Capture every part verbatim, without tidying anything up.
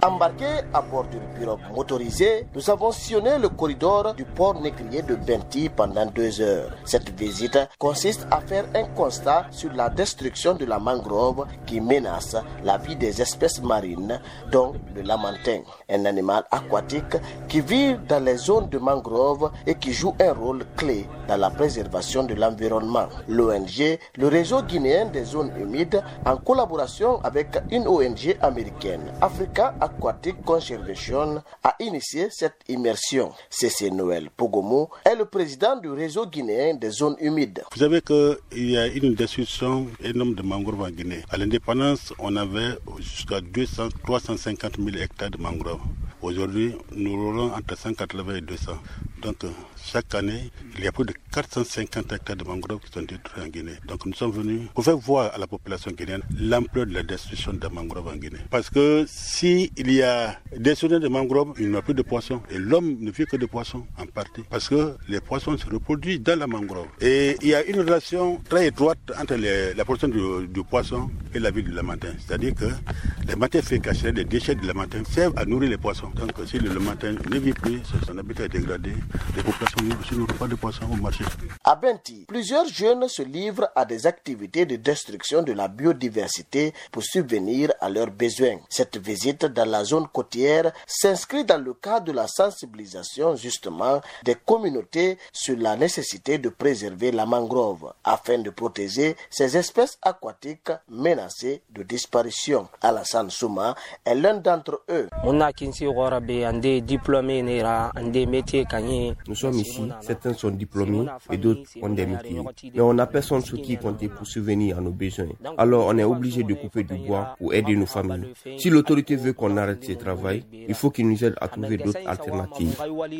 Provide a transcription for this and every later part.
Embarqués à bord d'une pirogue motorisée, nous avons sillonné le corridor du port négrier de Benti pendant deux heures. Cette visite consiste à faire un constat sur la destruction de la mangrove qui menace la vie des espèces marines, dont le lamantin, un animal aquatique qui vit dans les zones de mangrove et qui joue un rôle clé dans la préservation de l'environnement. L'O N G, le réseau guinéen des zones humides, en collaboration avec une O N G américaine, Africa Aquatic Conservation, a initié cette immersion. C C Noël Pogomo est le président du réseau guinéen des zones humides. Vous savez qu'il y a une destruction énorme de mangroves en Guinée. À l'indépendance, on avait jusqu'à deux cents, trois cent cinquante mille hectares de mangroves. Aujourd'hui, nous roulons entre cent quatre-vingts et deux cents. Donc, chaque année, il y a plus de quatre cent cinquante hectares de mangroves qui sont détruits en Guinée. Donc, nous sommes venus pour faire voir à la population guinéenne l'ampleur de la destruction des mangroves en Guinée. Parce que s'il y a destruction des mangroves, il n'y a plus de poissons. Et l'homme ne vit que de poissons, en partie. Parce que les poissons se reproduisent dans la mangrove. Et il y a une relation très étroite entre les, la production du, du poisson et la vie du lamantin. C'est-à-dire que les matières fécales, les déchets du lamantin servent à nourrir les poissons. Donc, si le lamantin ne vit plus, son habitat est dégradé, les populations n'auront pas de poissons au marché. À Benti, plusieurs jeunes se livrent à des activités de destruction de la biodiversité pour subvenir à leurs besoins. Cette visite dans la zone côtière s'inscrit dans le cadre de la sensibilisation justement des communautés sur la nécessité de préserver la mangrove afin de protéger ces espèces aquatiques menacées de disparition. Alassane Souma est l'un d'entre eux. Nous sommes ici, certains sont diplômés et d'autres ont des métiers. Mais on n'a personne sur qui compter pour subvenir à nos besoins. Alors on est obligé de couper du bois pour aider nos familles. Si l'autorité veut qu'on arrête ce travail, il faut qu'il nous aide à trouver d'autres alternatives.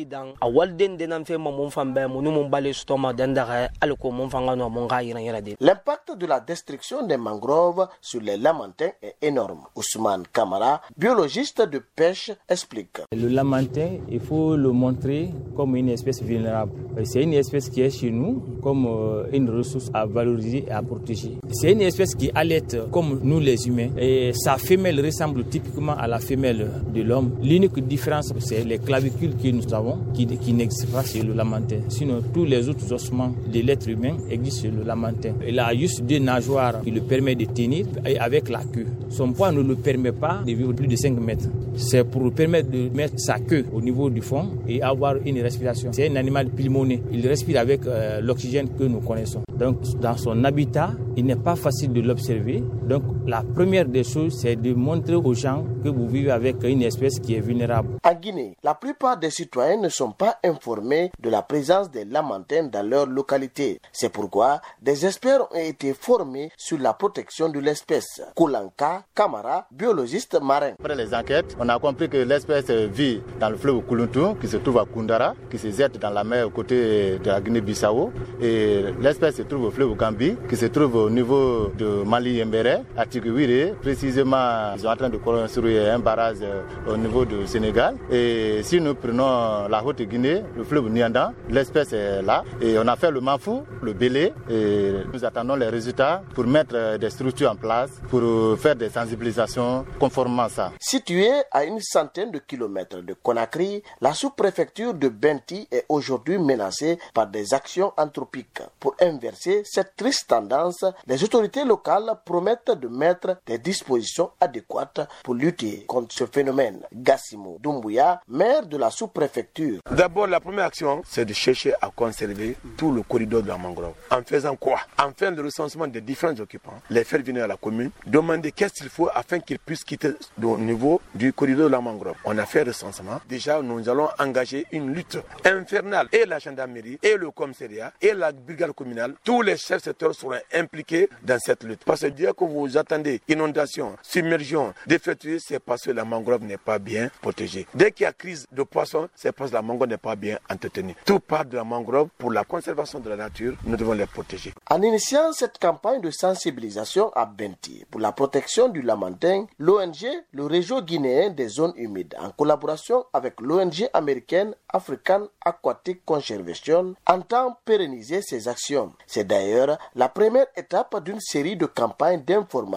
L'impact de la destruction des mangroves sur les lamantins est énorme. Ousmane Kamara, biologiste de pêche, explique. Le lamantin, il faut le montrer comme une espèce vulnérable. C'est une espèce qui est chez nous comme une ressource à valoriser et à protéger. C'est une espèce qui allaite comme nous les humains et sa femelle ressemble typiquement à la femelle de l'homme. L'unique différence, c'est les clavicules que nous avons qui, qui n'existent pas chez le lamantin. Sinon, tous les autres ossements de l'être humain existent chez le lamantin. Il a juste deux nageoires qui le permettent de tenir et avec la queue. Son poids ne le permet pas de vivre plus de cinq mètres. C'est pour lui permettre de mettre sa queue au niveau du fond et avoir une respiration. C'est un animal pulmoné. Il respire avec euh, l'oxygène que nous connaissons. Donc, dans son habitat, il n'est pas facile de l'observer. Donc, la première des choses, c'est de montrer aux gens que vous vivez avec une espèce qui est vulnérable. En Guinée, la plupart des citoyens ne sont pas informés de la présence des lamantins dans leur localité. C'est pourquoi des experts ont été formés sur la protection de l'espèce. Koulanka Kamara, biologiste marin. Après les enquêtes, on a compris que l'espèce vit dans le fleuve Kouluntou, qui se trouve à Koundara, qui se jette dans la mer aux côtés de la Guinée-Bissau. Et l'espèce se trouve au fleuve Gambie, qui se trouve au niveau de Mali-Yembere, à Tiguire. Précisément, ils sont en train de construire un barrage au niveau du Sénégal. Et si nous prenons la Haute-Guinée, le fleuve Nianda, l'espèce est là. Et on a fait le Mafou, le Bélé. Et nous attendons les résultats pour mettre des structures en place, pour faire des sensibilisations conformément à ça. Située à une centaine de kilomètres de Conakry, la sous-préfecture de Benti est aujourd'hui menacée par des actions anthropiques. Pour inverser cette triste tendance, les autorités locales promettent de mettre des dispositions adéquates pour lutter contre ce phénomène. Gassimo Doumbouya, maire de la sous-préfecture. D'abord, la première action, c'est de chercher à conserver tout le corridor de la mangrove. En faisant quoi? En faisant le recensement des différents occupants, les faire venir à la commune, demander qu'est-ce qu'il faut afin qu'ils puissent quitter au niveau du corridor de la mangrove. On a fait le recensement. Déjà, nous allons engager une lutte infernale. Et la gendarmerie, et le commissariat, et la brigade communale, tous les chefs secteurs seront impliqués dans cette lutte. Parce que dire que vous attendez inondation, submersion, défaiture, c'est parce que la mangrove n'est pas bien protégée. Dès qu'il y a crise de poissons, c'est parce que la mangrove n'est pas bien entretenue. Tout part de la mangrove. Pour la conservation de la nature, nous devons les protéger. En initiant cette campagne de sensibilisation à Benti pour la protection du lamantin, l'O N G, le réseau guinéen des zones humides, en collaboration avec l'O N G américaine African Aquatic Conservation, entend pérenniser ces actions. C'est d'ailleurs la première étape d'une série de campagnes d'information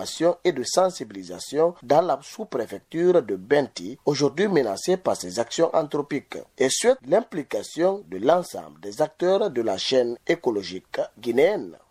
d'information et de sensibilisation dans la sous-préfecture de Benti, aujourd'hui menacée par ces actions anthropiques, et souhaite l'implication de l'ensemble des acteurs de la chaîne écologique guinéenne.